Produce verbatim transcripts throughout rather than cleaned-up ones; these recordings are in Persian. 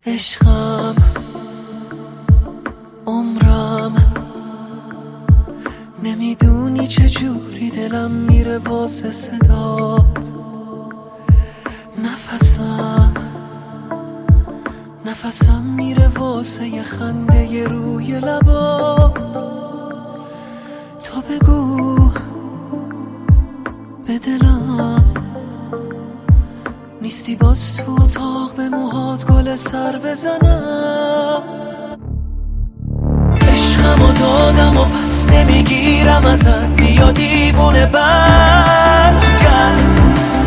عشقم عمرم، نمیدونی چجوری دلم میره واسه صدات. نفسم نفسم میره واسه یه خنده ی روی لبات. تو بگو به دلم نیستی باز تو اتاق به موهات گل سر بزنم. عشقم و دادم و پس نمیگیرم ازت، بیا دیوونه برگرد.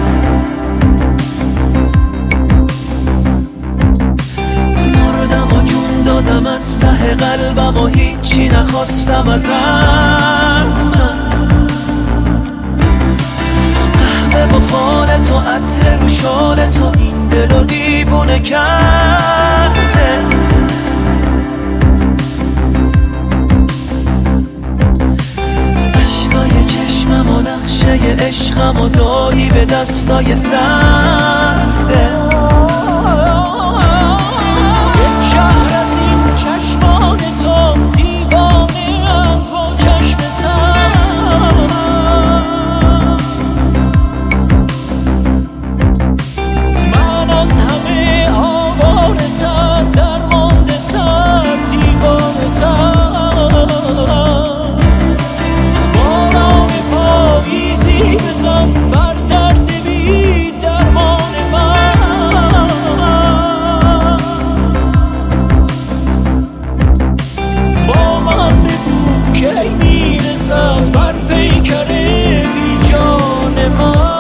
مردم و جون دادم از ته قلبم و هیچی نخواستم ازت. من قهوه با فال تو، عطر رو شال تو، این دلو دیوونه کرده. اشکای چشمم و نقشه عشقم و دادی به دستای سردت. یک شهر از این چشمان تو، دیوانه ام با چشم تر. من از همه آواره تر، درمانده تر، دیوانه تر. باران پاییزی بزن بر درد بی درمان من. با من بگو کی میرسد بر پیکر بی جان من.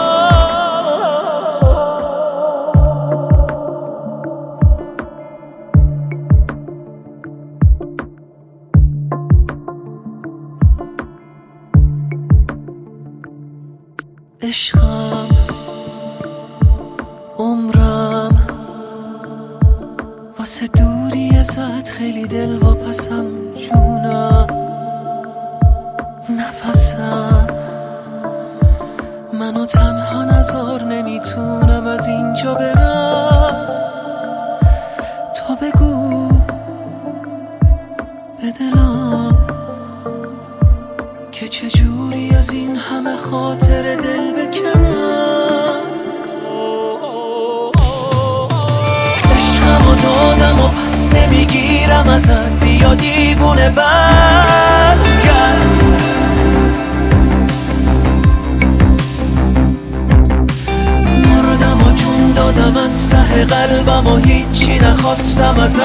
عشقم عمرم، واسه دوری ازت خیلی دل واپسم جونم. نفسم منو تنها نذار، نمیتونم از اینجا برم. تو بگو به دلم که چجوری از این همه خاطر دل بکنم. عشقم و دادم و پس نمیگیرم ازت، بیا دیوونه برگرد. مردم و جون دادم از ته قلبم و هیچی نخواستم ازت.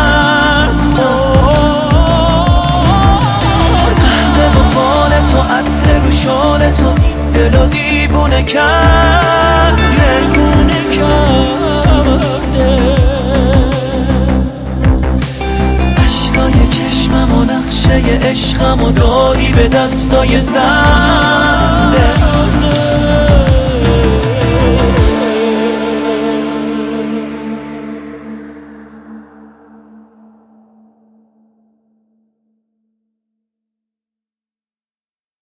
قهوه و فال تو، عطر رو شال تو، این دلو دیوونه کرد، دیوونه کرده. اشکای چشمم و نقشه عشقم و دادی به دستای سرده.